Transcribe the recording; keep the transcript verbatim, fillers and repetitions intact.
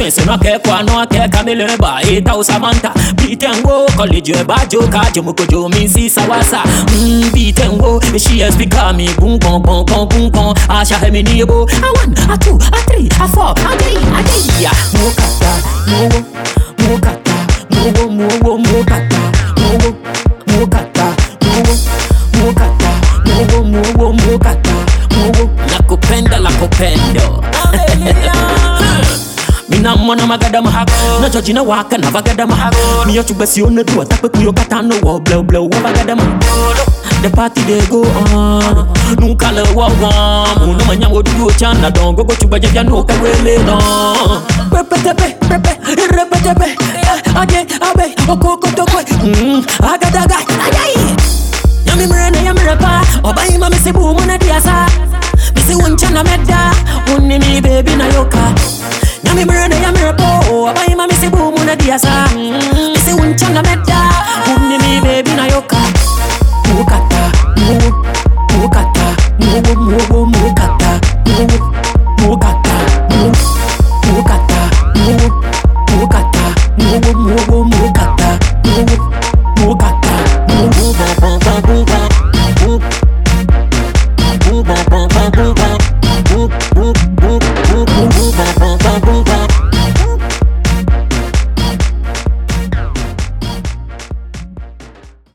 twese no ke kwa no ke kamele ba eta usamanta bitengo college ba joka jumuko jo minsi sawasa mm bitengo she has become me boom boom boom boom boom boom asha hemini yebo a one a two a three a four a three a three ya mokata mowo mokata mowo mowo mokata mowo mokata mowo mokata mowo mowo mokata mowo nakupenda nakupendo mina mwana magadama na jojina waka na vagadama miyo chubasi one tu atakwe kuyo katano wo blow blow wa vagadama. The party they go on nunca le wa wa muno manyango dugo chana dongo go chuba jja no ka wele no repete pe pepe repete pe age abe okoko tokwe mm agadaga ayai yami mrene yami pa obai mama sebu mona diasa bisi unchana medda unni mi baby na yoka yami mrene yami po obai mama sebu mona diasa bisi unchana medda